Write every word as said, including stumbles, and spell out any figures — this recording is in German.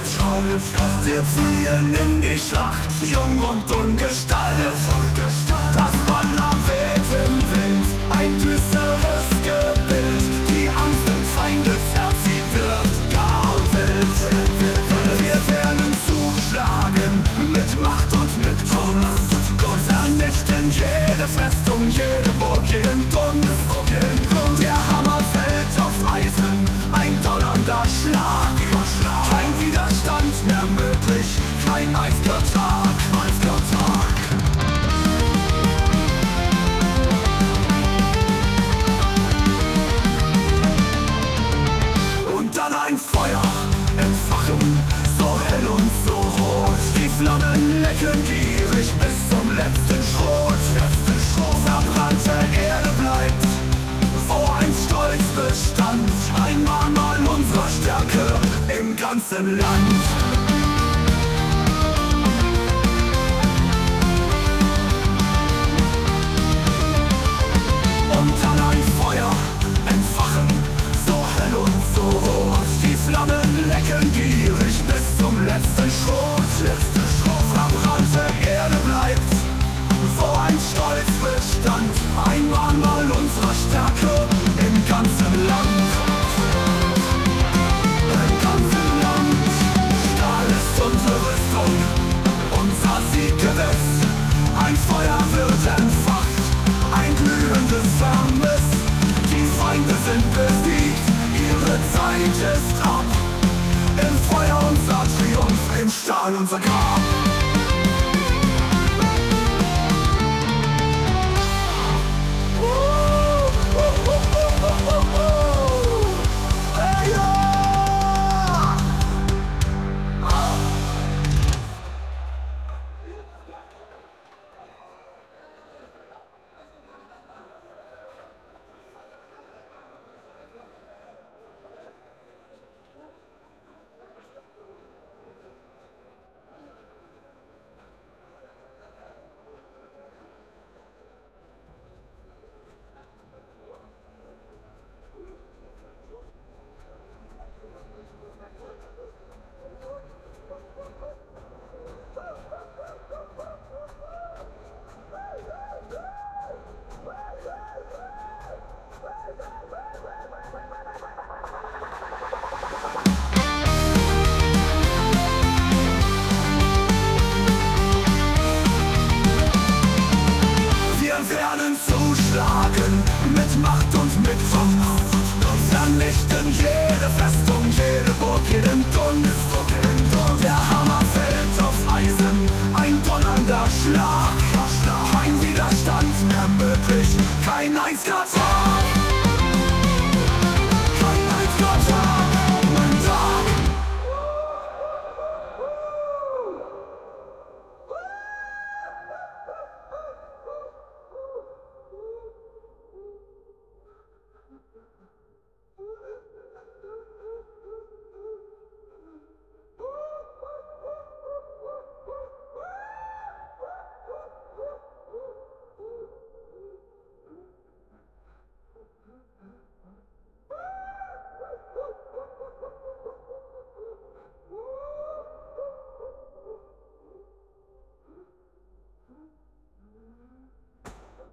stolz, wir ziehen in die Schlacht, jung und ungestaltet. Das Donnerweht im Wind, ein düsteres Gebild. Die Angst im Feindesherz, sie wird gar wild. Wir werden zuschlagen, mit Macht und mit Kunst. Gott vernichten jede Festung, jede Burg, jeden Dunst. Der Hammer fällt auf Eisen, ein donnernder Schlag. Kein Widerstand mehr möglich, kein einziger Tag, einziger Tag. Und dann ein Feuer entfachen, so hell und so rot. Die Flammen lecken gierig bis zum letzten Schrot. Letzten Schrot. Verbrannte Erde bleibt, wo ein Stolz bestand. Ein Mahnmal unserer Stärke im ganzen Land. Und dann ein Feuer entfachen, so hell und so rot. Die Flammen lecken gierig bis zum letzten Schrot. Letzte Schrot. Verbrannte Erde bleibt, wo ein Stolz bestand. Ein Mahnmal unserer Stärke im ganzen Land. Im ganzen Land. Stahl ist unsere Rüstung, unser Sieg gewiss. Ein Feuer wird entfacht, ein glühendes Vermiss. Die Feinde sind besiegt, ihre Zeit ist ab. Im Feuer unser Triumph, im Stahl unser Grab. Zuschlagen, mit Macht und mit Vernunft. Vernichten jede Festung, jede Burg, jeden Dunst. Der Hammer fällt auf Eisen, ein donnernder Schlag. Kein Widerstand mehr möglich, kein einziger Tag.